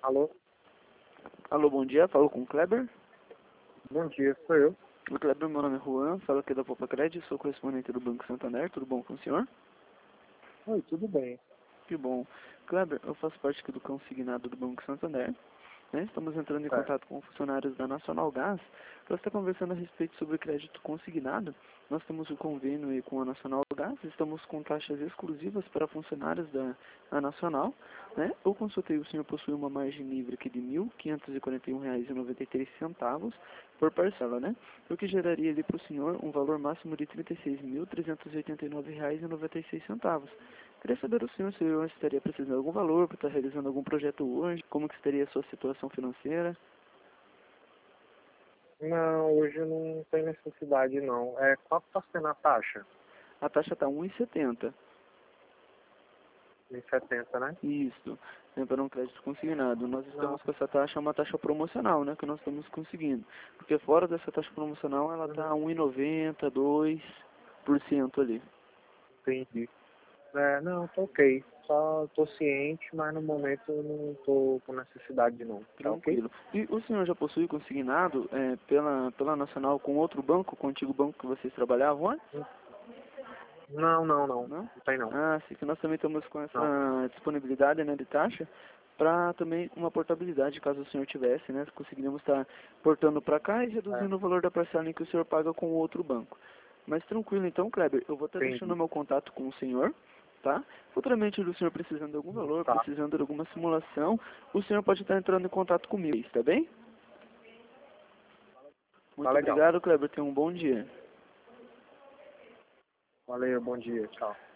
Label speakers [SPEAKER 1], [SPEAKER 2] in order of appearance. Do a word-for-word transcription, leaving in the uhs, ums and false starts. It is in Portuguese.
[SPEAKER 1] Alô?
[SPEAKER 2] Alô, bom dia, falo com o Kleber.
[SPEAKER 1] Bom dia, sou eu.
[SPEAKER 2] O Kleber, meu nome é Juan, falo aqui da Popa Credit, sou correspondente do Banco Santander, tudo bom com o senhor?
[SPEAKER 1] Oi, tudo bem.
[SPEAKER 2] Que bom. Kleber, eu faço parte aqui do consignado do Banco Santander, né? Estamos entrando em
[SPEAKER 1] É.
[SPEAKER 2] contato com funcionários da Nacional Gás para estar conversando a respeito sobre crédito consignado. Nós temos um convênio aí com a Nacional Gás, estamos com taxas exclusivas para funcionários da a Nacional, né? Eu consultei, o senhor possui uma margem livre aqui de mil quinhentos e quarenta e um reais e noventa e três centavos por parcela, né? O que geraria ali para o senhor um valor máximo de trinta e seis mil trezentos e oitenta e nove reais e noventa e seis centavos. Queria saber do senhor se eu estaria precisando de algum valor para estar realizando algum projeto hoje, como que estaria a sua situação financeira.
[SPEAKER 1] Não, hoje não tem necessidade não. É, qual está sendo a taxa?
[SPEAKER 2] A taxa está um e setenta.
[SPEAKER 1] Em setenta, né?
[SPEAKER 2] Isso, né, para um crédito consignado. Nós
[SPEAKER 1] Não.
[SPEAKER 2] estamos com essa taxa, uma taxa promocional, né, que nós estamos conseguindo. Porque fora dessa taxa promocional, ela está
[SPEAKER 1] Uhum.
[SPEAKER 2] um e noventa, dois por cento ali.
[SPEAKER 1] Entendi. É, não, tô ok. Só tô ciente, mas no momento eu não tô com necessidade não. Tá ok?
[SPEAKER 2] Tranquilo. E o senhor já possui consignado é, pela, pela Nacional com outro banco, com o antigo banco que vocês trabalhavam antes?
[SPEAKER 1] Não, não, não.
[SPEAKER 2] Não?
[SPEAKER 1] Não tem não.
[SPEAKER 2] Ah, sim, que nós também estamos com
[SPEAKER 1] Não.
[SPEAKER 2] essa disponibilidade, né, de taxa para também uma portabilidade, caso o senhor tivesse, né, conseguiríamos estar portando para cá e
[SPEAKER 1] É,
[SPEAKER 2] reduzindo o valor da parcela em que o senhor paga com o outro banco. Mas tranquilo então, Kleber, eu vou estar deixando
[SPEAKER 1] entendi.
[SPEAKER 2] meu contato com o senhor, tá? Futuramente, o senhor precisando de algum valor,
[SPEAKER 1] Tá.
[SPEAKER 2] precisando de alguma simulação, o senhor pode estar entrando em contato comigo, está bem?
[SPEAKER 1] Tá
[SPEAKER 2] Muito
[SPEAKER 1] legal.
[SPEAKER 2] obrigado, Kleber, tenha um bom dia.
[SPEAKER 1] Valeu, bom dia. Tchau.